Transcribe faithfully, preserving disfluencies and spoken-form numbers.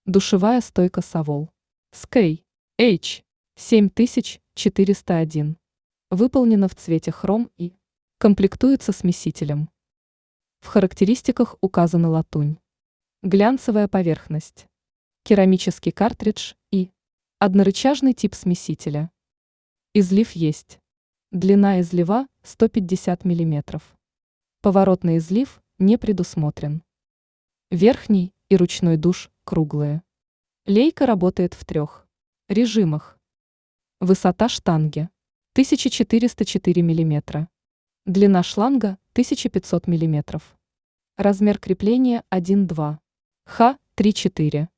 Душевая стойка Savol. Скей H семь тысяч четыреста один. Выполнена в цвете хром и комплектуется смесителем. В характеристиках указана латунь. Глянцевая поверхность. Керамический картридж и однорычажный тип смесителя. Излив есть. Длина излива сто пятьдесят миллиметров. Поворотный излив не предусмотрен. Верхний и ручной душ круглые. Лейка работает в трех режимах. Высота штанги тысяча четыреста четыре миллиметра. Длина шланга тысяча пятьсот миллиметров. Размер крепления один два. Х три четыре.